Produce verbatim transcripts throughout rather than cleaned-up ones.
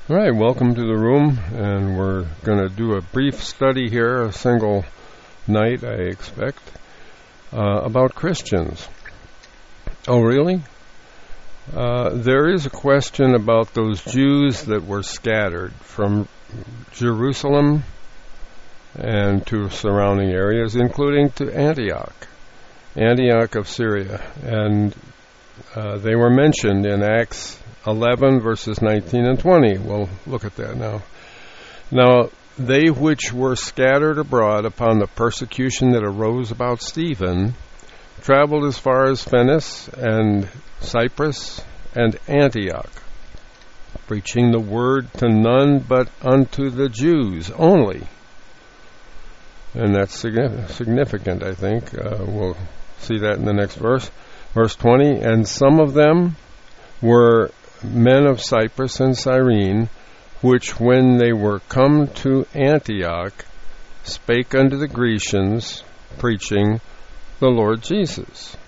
All right, welcome to the room, and we're going to do a brief study here, a single night, I expect, uh, about Christians. Oh, really? Uh, there is a question about those Jews that were scattered from Jerusalem and to surrounding areas, including to Antioch, Antioch of Syria, and uh, they were mentioned in Acts eleven, verses nineteen and twenty. We'll look at that now. Now, they which were scattered abroad upon the persecution that arose about Stephen traveled as far as Phoenice and Cyprus and Antioch, preaching the word to none but unto the Jews only. And that's significant, I think. Uh, we'll see that in the next verse. Verse twenty, and some of them were men of Cyprus and Cyrene, which when they were come to Antioch, spake unto the Grecians, preaching the Lord Jesus.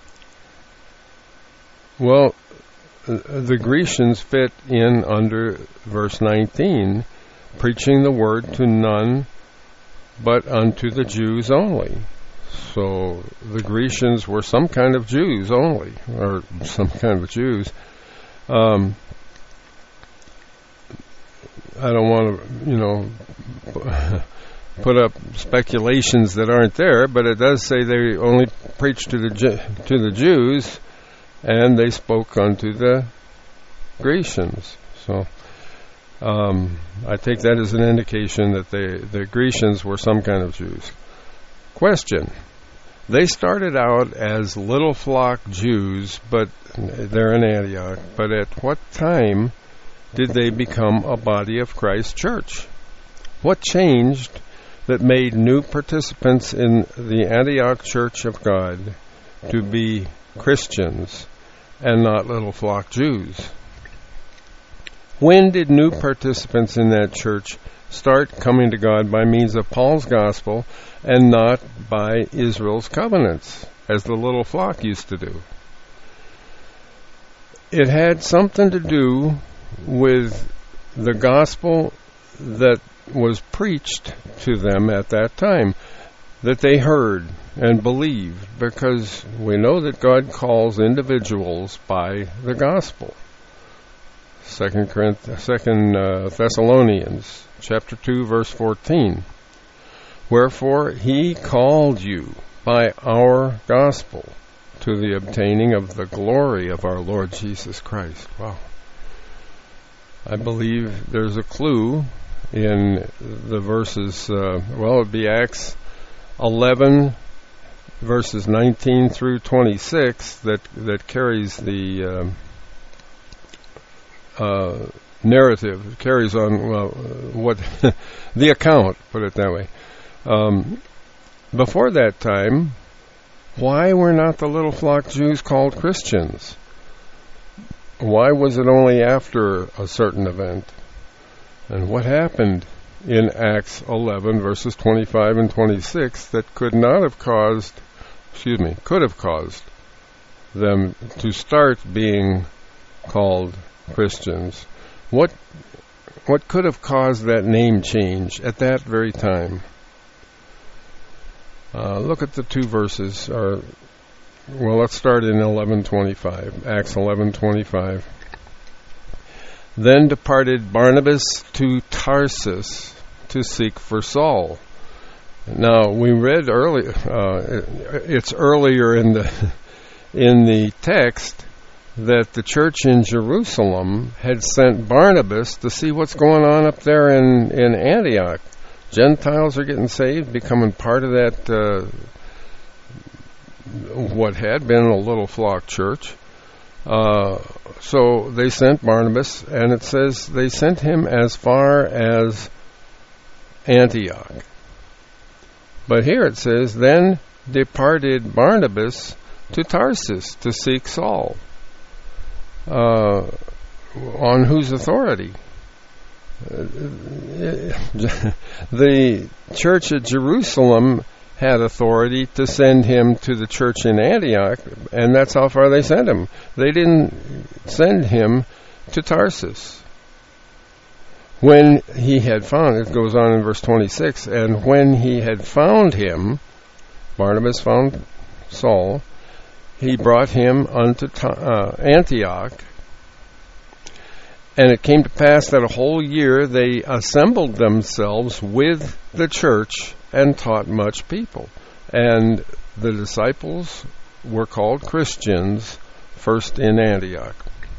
Well, the Grecians fit in under verse nineteen, preaching the word to none but unto the Jews only. So the Grecians were some kind of Jews only, or some kind of Jews. Um, I don't want to, you know, put up speculations that aren't there, but it does say they only preached to the to the Jews, and they spoke unto the Grecians. So um, I take that as an indication that they, the Grecians were some kind of Jews. Question. They started out as little flock Jews, but they're in Antioch. But at what time did they become a body of Christ church? What changed that made new participants in the Antioch Church of God to be Christians and not little flock Jews? When did new participants in that church start coming to God by means of Paul's gospel and not by Israel's covenants, as the little flock used to do? It had something to do with the gospel that was preached to them at that time, that they heard and believed, because we know that God calls individuals by the gospel. Second Corinthians, Second uh, Thessalonians, chapter two, verse fourteen. Wherefore he called you by our gospel to the obtaining of the glory of our Lord Jesus Christ. Wow. I believe there's a clue in the verses, uh, well, it would be Acts eleven, verses nineteen through twenty-six, that, that carries the uh, uh, narrative, carries on, well, what the account, put it that way. Um, before that time, why were not the little flock Jews called Christians? Why was it only after a certain event? And what happened in Acts eleven, verses twenty-five and twenty-six, that could not have caused, excuse me, could have caused them to start being called Christians? What what could have caused that name change at that very time? Uh, look at the two verses. Or, well, let's start in eleven twenty-five. Acts eleven twenty-five. Then departed Barnabas to Tarsus to seek for Saul. Now we read earlier. Uh, it's earlier in the in the text that the church in Jerusalem had sent Barnabas to see what's going on up there in, in Antioch. Gentiles are getting saved, becoming part of that, uh, what had been a little flock church. Uh, so they sent Barnabas, and it says they sent him as far as Antioch. But here it says, then departed Barnabas to Tarsus to seek Saul. Uh, on whose authority? The church at Jerusalem had authority to send him to the church in Antioch, and that's how far they sent him. They didn't send him to Tarsus. when he had found, it goes on in verse twenty-six, and when he had found him, Barnabas found Saul, he brought him unto uh, Antioch. And it came to pass that a whole year they assembled themselves with the church and taught much people. And the disciples were called Christians first in Antioch.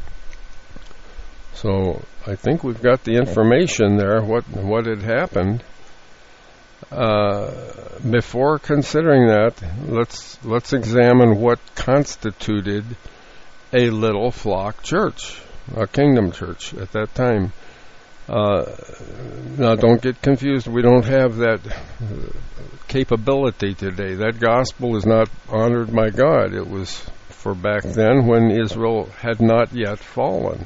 So I think we've got the information there, what what had happened. Uh, before considering that, let's let's examine what constituted a little flock church, a kingdom church at that time. Uh, now, don't get confused. We don't have that capability today. That gospel is not honored by God. It was for back then when Israel had not yet fallen.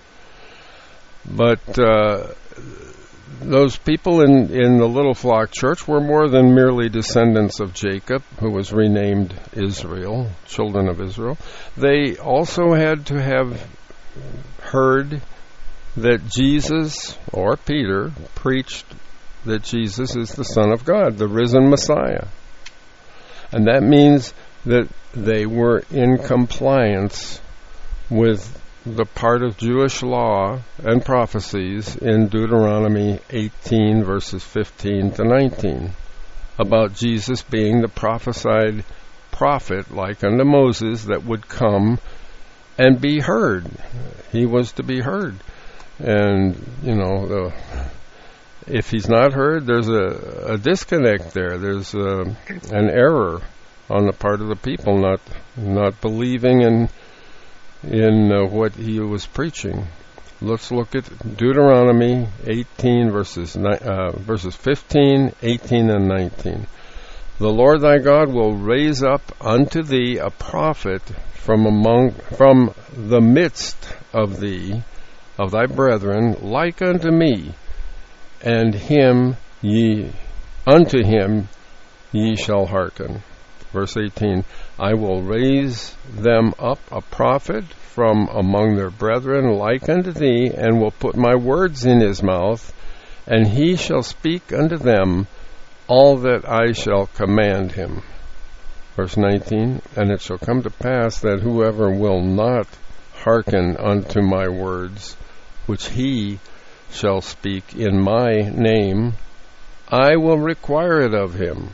But uh, those people in, in the little flock church were more than merely descendants of Jacob, who was renamed Israel, children of Israel. They also had to have heard that Jesus, or Peter, preached that Jesus is the Son of God, the risen Messiah. And that means that they were in compliance with the part of Jewish law and prophecies in Deuteronomy eighteen, verses fifteen to nineteen, about Jesus being the prophesied prophet, like unto Moses, that would come and be heard. He was to be heard. And, you know, the, if he's not heard, there's a, a disconnect there. There's a, an error on the part of the people, not not believing in in uh, what he was preaching. Let's look at Deuteronomy eighteen, verses uh, verses fifteen, eighteen, and nineteen. The Lord thy God will raise up unto thee a prophet from among from the midst of thee, of thy brethren, like unto me, and him ye unto him ye shall hearken. Verse eighteen, I will raise them up a prophet from among their brethren like unto thee, and will put my words in his mouth, and he shall speak unto them all that I shall command him. Verse nineteen, and it shall come to pass that whoever will not hearken unto my words, which he shall speak in my name, I will require it of him.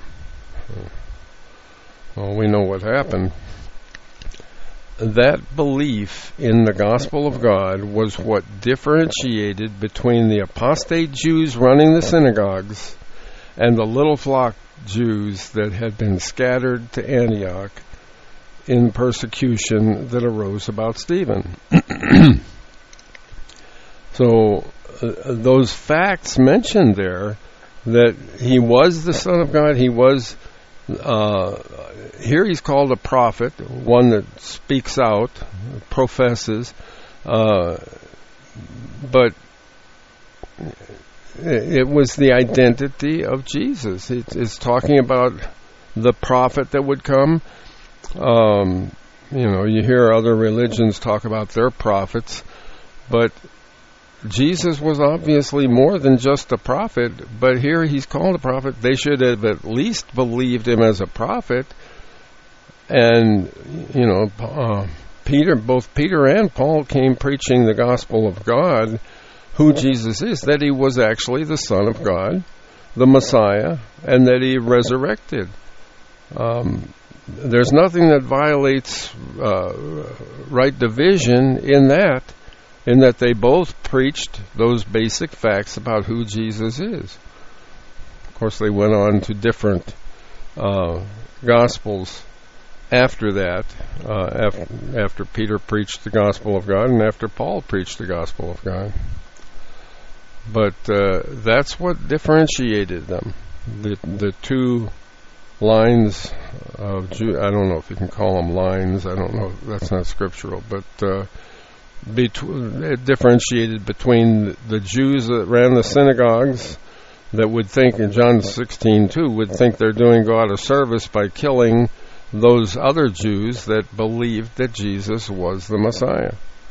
Well, we know what happened. That belief in the gospel of God was what differentiated between the apostate Jews running the synagogues and the little flock Jews that had been scattered to Antioch in persecution that arose about Stephen. So uh, those facts mentioned there, that he was the Son of God, he was Uh, here he's called a prophet, one that speaks out, professes, uh, but it was the identity of Jesus. It, it's talking about the prophet that would come. Um, you know, you hear other religions talk about their prophets, but Jesus was obviously more than just a prophet, but here he's called a prophet. They should have at least believed him as a prophet. And, you know, uh, Peter, both Peter and Paul came preaching the gospel of God, who Jesus is, that he was actually the Son of God, the Messiah, and that he resurrected. Um, there's nothing that violates uh, right division in that. In that they both preached those basic facts about who Jesus is. Of course, they went on to different uh, gospels after that, uh, after, after Peter preached the gospel of God and after Paul preached the gospel of God. But uh, that's what differentiated them. The, the two lines of Jew, I don't know if you can call them lines, I don't know, that's not scriptural, but uh, Between, it differentiated between the Jews that ran the synagogues that would think, in John sixteen two, would think they're doing God a service by killing those other Jews that believed that Jesus was the Messiah.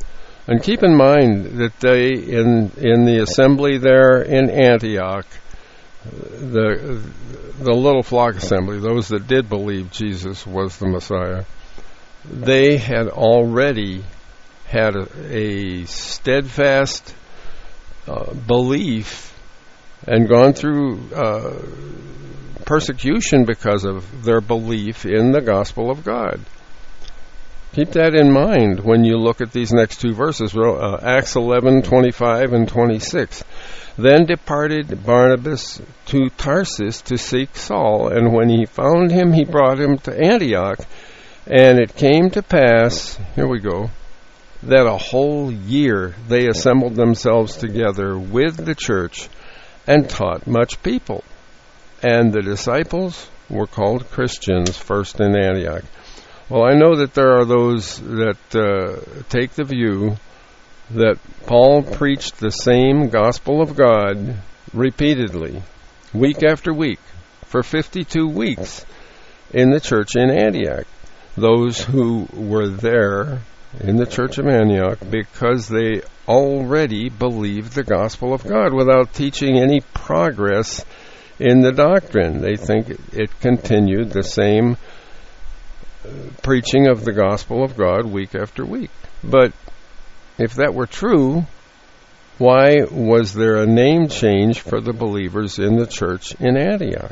And keep in mind that they, in in the assembly there in Antioch, the the little flock assembly, those that did believe Jesus was the Messiah, they had already had a, a steadfast uh, belief and gone through uh, persecution because of their belief in the gospel of God. Keep that in mind when you look at these next two verses, uh, Acts eleven, twenty-five and twenty-six. Then departed Barnabas to Tarsus to seek Saul, and when he found him, he brought him to Antioch. And it came to pass, here we go, that a whole year they assembled themselves together with the church and taught much people. And the disciples were called Christians first in Antioch. Well, I know that there are those that uh, take the view that Paul preached the same gospel of God repeatedly, week after week, for fifty-two weeks in the church in Antioch. Those who were there in the church of Antioch because they already believed the gospel of God without teaching any progress in the doctrine. They think it continued the same preaching of the gospel of God week after week. But if that were true, why was there a name change for the believers in the church in Antioch?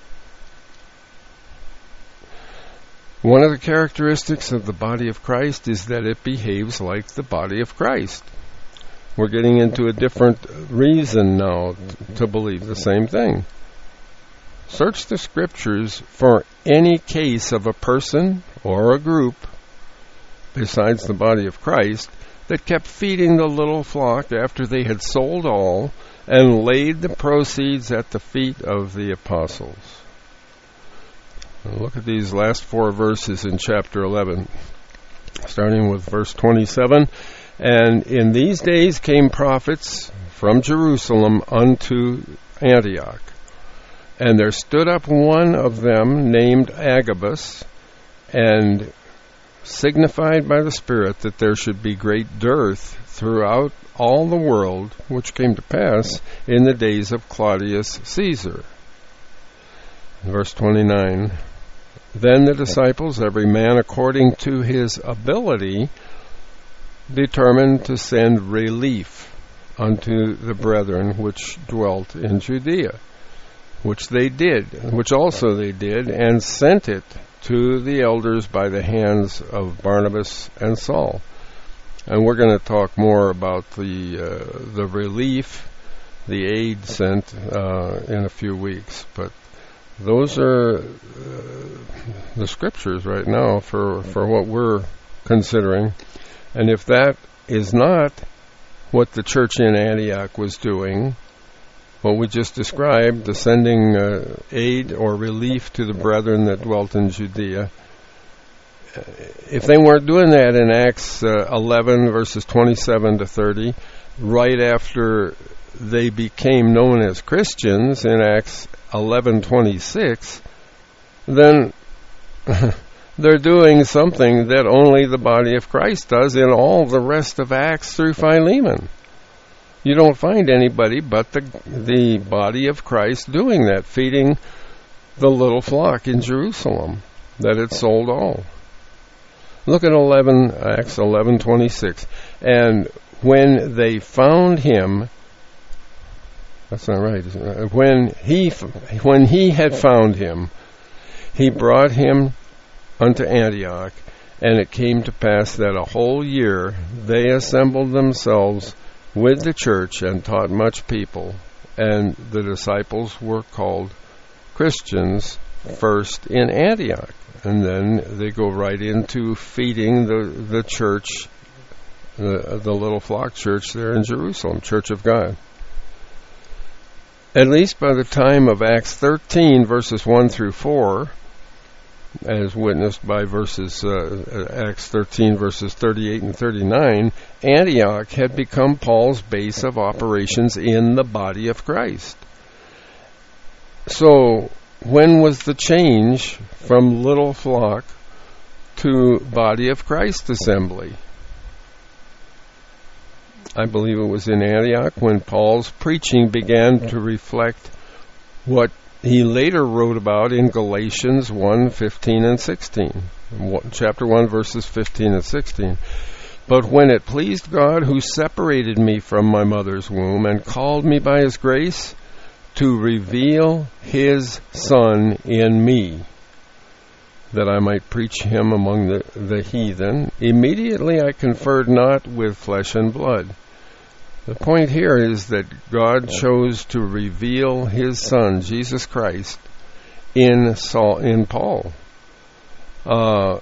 One of the characteristics of the body of Christ is that it behaves like the body of Christ. We're getting into a different reason now to believe the same thing. Search the scriptures for any case of a person or a group, besides the body of Christ, that kept feeding the little flock after they had sold all and laid the proceeds at the feet of the apostles. Now look at these last four verses in chapter eleven, starting with verse twenty-seven. And in these days came prophets from Jerusalem unto Antioch. And there stood up one of them named Agabus, and signified by the Spirit that there should be great dearth throughout all the world, which came to pass in the days of Claudius Caesar. Verse twenty-nine, then the disciples, every man according to his ability, determined to send relief unto the brethren which dwelt in Judea, which they did, which also they did, and sent it to the elders by the hands of Barnabas and Saul. And we're going to talk more about the uh, the relief, the aid sent uh, in a few weeks. But those are uh, the scriptures right now for, for what we're considering. And if that is not what the church in Antioch was doing, what we just described, the sending uh, aid or relief to the brethren that dwelt in Judea, if they weren't doing that in Acts uh, eleven, verses twenty-seven to thirty, right after they became known as Christians in Acts eleven twenty-six, then they're doing something that only the body of Christ does in all the rest of Acts through Philemon. You don't find anybody but the the body of Christ doing that, feeding the little flock in Jerusalem that had sold all. Look at eleven Acts eleven twenty-six. And when they found him, that's not right. Isn't it? When he when he had found him, he brought him unto Antioch, and it came to pass that a whole year they assembled themselves with the church and taught much people, and the disciples were called Christians first in Antioch. And then they go right into feeding the, the church, the, the little flock church there in Jerusalem, Church of God. At least by the time of Acts thirteen, verses one through four, as witnessed by verses uh, Acts thirteen, verses thirty-eight and thirty-nine, Antioch had become Paul's base of operations in the body of Christ. So, when was the change from little flock to body of Christ assembly? I believe it was in Antioch when Paul's preaching began to reflect what he later wrote about in Galatians one, fifteen and sixteen. Chapter one, verses fifteen and sixteen. But when it pleased God, who separated me from my mother's womb and called me by his grace to reveal his Son in me, that I might preach him among the, the heathen, immediately I conferred not with flesh and blood. The point here is that God chose to reveal his Son, Jesus Christ, in Saul, in Paul. Uh,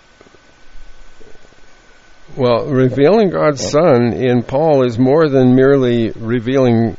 well, revealing God's Son in Paul is more than merely revealing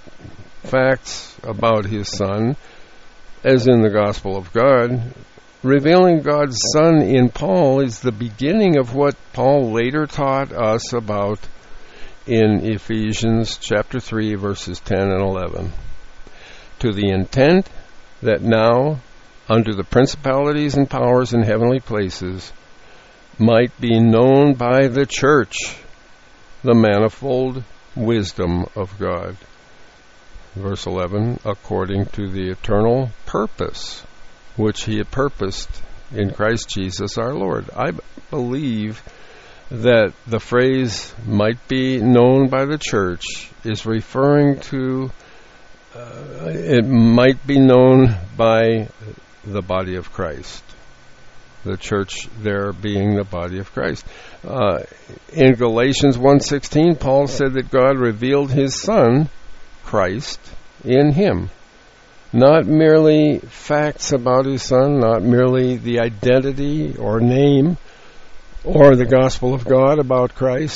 facts about his Son, as in the Gospel of God. Revealing God's Son in Paul is the beginning of what Paul later taught us about in Ephesians chapter three, verses ten and eleven. To the intent that now, under the principalities and powers in heavenly places, might be known by the church the manifold wisdom of God. Verse eleven, according to the eternal purpose which he had purposed in Christ Jesus our Lord. I b- believe that the phrase might be known by the church is referring to uh, it might be known by the body of Christ. The church there being the body of Christ. Uh, in Galatians one sixteen, Paul said that God revealed his Son, Christ, in him. Not merely facts about his Son, not merely the identity or name or the gospel of God about Christ.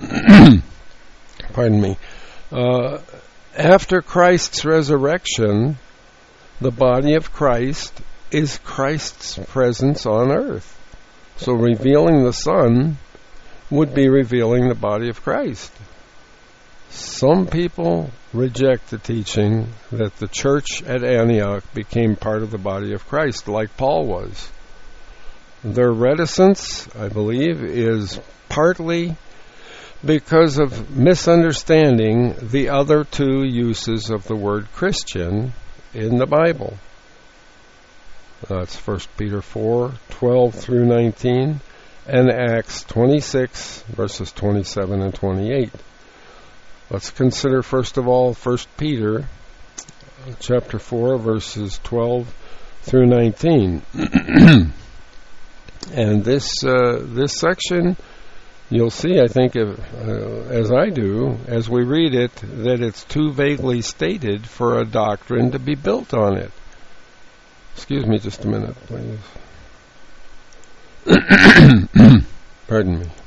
Pardon me. Uh, after Christ's resurrection, the body of Christ is Christ's presence on earth. So revealing the Son would be revealing the body of Christ. Some people reject the teaching that the church at Antioch became part of the body of Christ, like Paul was. Their reticence, I believe, is partly because of misunderstanding the other two uses of the word Christian in the Bible. That's First Peter four, twelve through nineteen, and Acts twenty-six, verses twenty-seven and twenty-eight. Let's consider, first of all, First Peter chapter four, verses twelve through nineteen. And this uh, this section, you'll see, I think, if, uh, as I do, as we read it, that it's too vaguely stated for a doctrine to be built on it. Excuse me just a minute, please. Pardon me.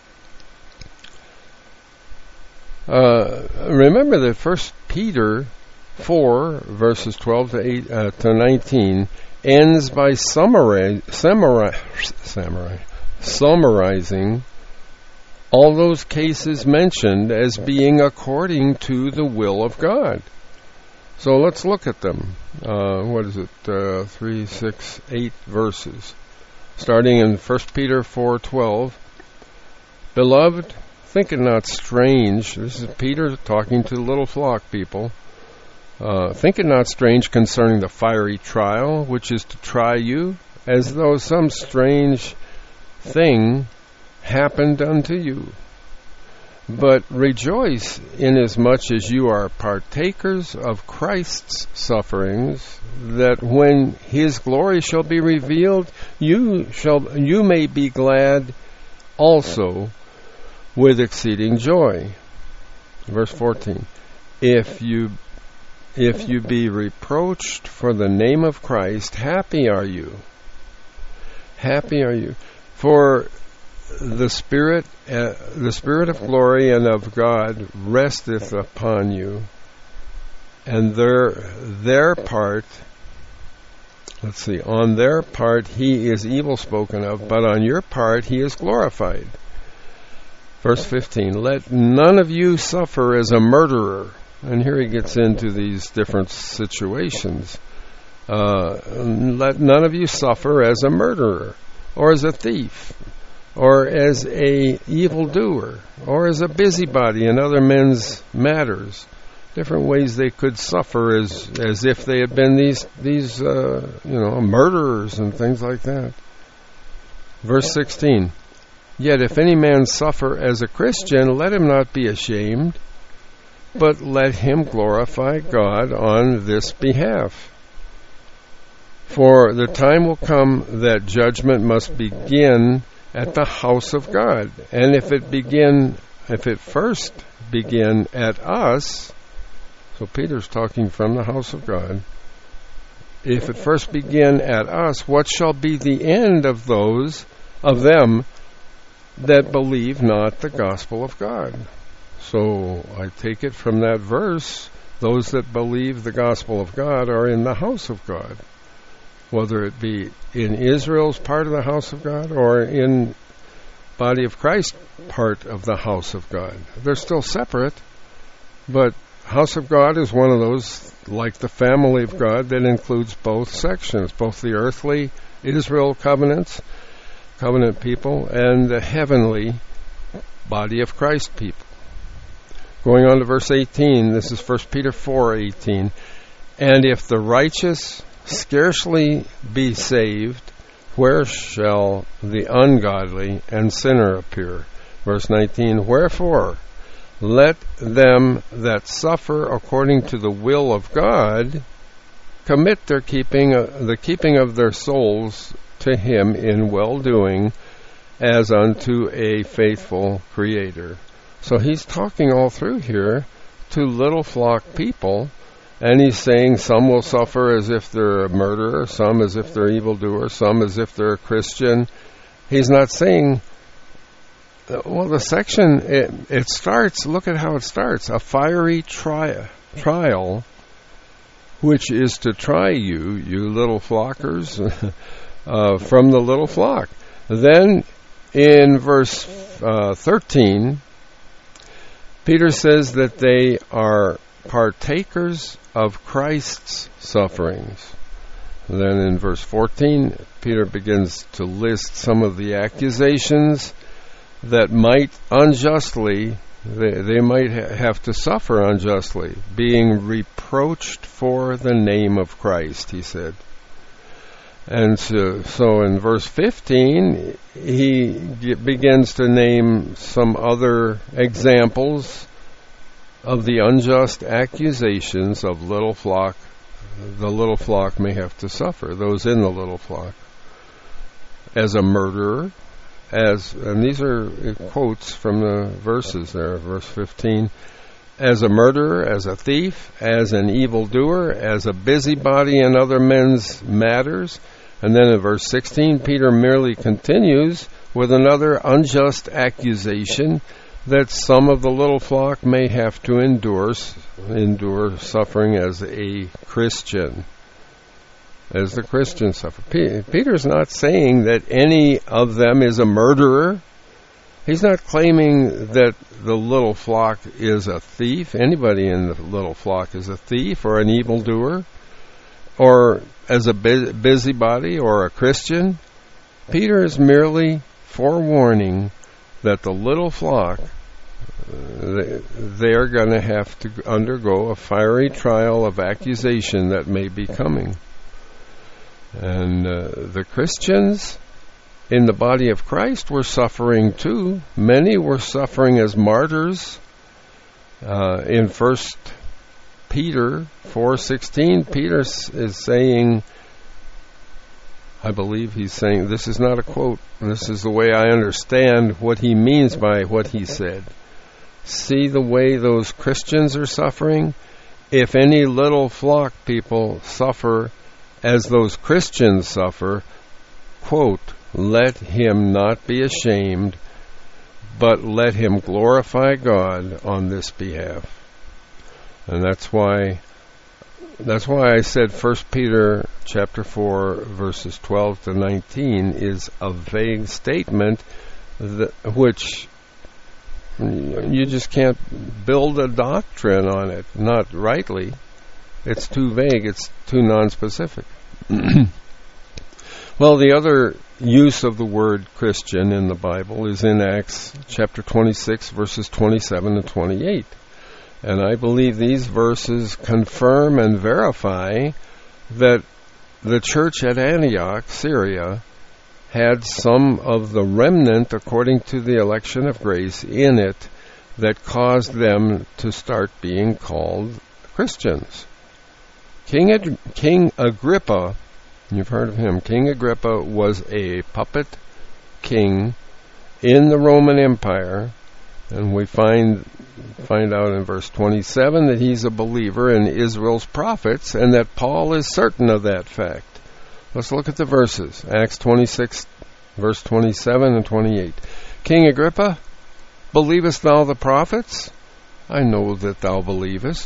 Uh, remember that First Peter four, verses twelve to eight uh, to nineteen, ends by summarize, summarize, summarize, summarizing all those cases mentioned as being according to the will of God. So let's look at them. Uh, what is it? Uh, three, six, eight verses. Starting in First Peter four twelve. Beloved, think it not strange. This is Peter talking to the little flock people. Uh, think it not strange concerning the fiery trial, which is to try you, as though some strange thing happened unto you. But rejoice inasmuch as you are partakers of Christ's sufferings, that when his glory shall be revealed, you shall you may be glad also with exceeding joy. Verse fourteen. If you if you be reproached for the name of Christ, happy are you. Happy are you. For the Spirit, uh, the Spirit of glory and of God resteth upon you, and their their part, let's see, on their part he is evil spoken of, but on your part he is glorified. Verse fifteen, let none of you suffer as a murderer. And here he gets into these different situations. Uh, let none of you suffer as a murderer, or as a thief, or as a evildoer, or as a busybody in other men's matters. Different ways they could suffer as as if they had been these these uh, you know murderers and things like that. Verse sixteen. Yet if any man suffer as a Christian, let him not be ashamed, but let him glorify God on this behalf. For the time will come that judgment must begin at the house of God. And if it begin, if it first begin at us, so Peter's talking from the house of God, if it first begin at us, what shall be the end of those, of them, that believe not the gospel of God? So I take it from that verse, those that believe the gospel of God are in the house of God, whether it be in Israel's part of the house of God or in body of Christ part of the house of God. They're still separate, but house of God is one of those, like the family of God, that includes both sections, both the earthly Israel covenants, covenant people, and the heavenly body of Christ people. Going on to verse eighteen, this is First Peter four eighteen. And if the righteous scarcely be saved, where shall the ungodly and sinner appear? Verse nineteen, wherefore let them that suffer according to the will of God commit their keeping uh, the keeping of their souls to him in well-doing, as unto a faithful Creator. So he's talking all through here to little flock people, and he's saying some will suffer as if they're a murderer, some as if they're evildoer, some as if they're a Christian. He's not saying, well, the section, it, it starts, look at how it starts, a fiery tri- trial, which is to try you, you little flockers, uh, from the little flock. Then in verse uh, thirteen, Peter says that they are partakers of Christ's sufferings. Then in verse fourteen, Peter begins to list some of the accusations that might unjustly, they, they might ha- have to suffer unjustly, being reproached for the name of Christ, he said. And so, so in verse fifteen, he begins to name some other examples of the unjust accusations of little flock, the little flock may have to suffer, those in the little flock. As a murderer, as, and these are quotes from the verses there, verse fifteen, as a murderer, as a thief, as an evildoer, as a busybody in other men's matters. And then in verse sixteen, Peter merely continues with another unjust accusation that some of the little flock may have to endure, endure suffering as a Christian, as the Christians suffer. P- Peter's not saying that any of them is a murderer. He's not claiming that the little flock is a thief. Anybody in the little flock is a thief or an evildoer, or as a bu- busybody or a Christian. Peter is merely forewarning that the little flock, uh, they are going to have to undergo a fiery trial of accusation that may be coming. And uh, the Christians in the body of Christ were suffering too. Many were suffering as martyrs. Uh, in First Peter four sixteen, Peter is saying, I believe he's saying, this is not a quote, this is the way I understand what he means by what he said. See the way those Christians are suffering? If any little flock people suffer as those Christians suffer, quote, let him not be ashamed, but let him glorify God on this behalf. And that's why that's why I said First Peter chapter four verses twelve to nineteen is a vague statement that, which you just can't build a doctrine on it, not rightly. It's too vague, it's too nonspecific. Well, the other use of the word Christian in the Bible is in Acts chapter twenty-six, verses twenty-seven and twenty-eight. And I believe these verses confirm and verify that the church at Antioch, Syria, had some of the remnant, according to the election of grace, in it that caused them to start being called Christians. King Ad- King Agrippa, you've heard of him, King Agrippa was a puppet king in the Roman Empire, and we find find out in verse twenty-seven that he's a believer in Israel's prophets, and that Paul is certain of that fact. Let's look at the verses. Acts twenty-six, verse twenty-seven and twenty-eight. King Agrippa, believest thou the prophets? I know that thou believest.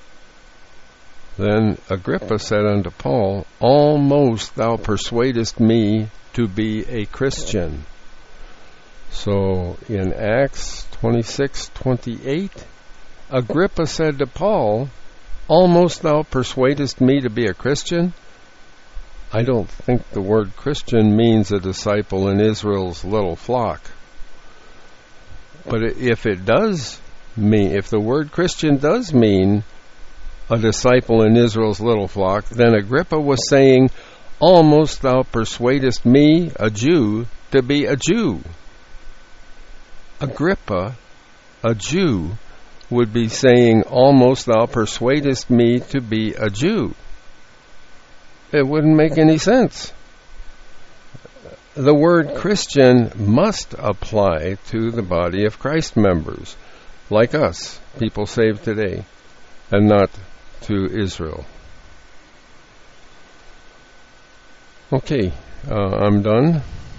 Then Agrippa said unto Paul, almost thou persuadest me to be a Christian. So in Acts twenty-six twenty-eight, Agrippa said to Paul, almost thou persuadest me to be a Christian? I don't think the word Christian means a disciple in Israel's little flock. But if it does mean, if the word Christian does mean a disciple in Israel's little flock, then Agrippa was saying, almost thou persuadest me, a Jew, to be a Jew. Agrippa, a Jew, would be saying, almost thou persuadest me to be a Jew. It wouldn't make any sense. The word Christian must apply to the body of Christ members, like us, people saved today, and not to Israel. Okay, uh, I'm done.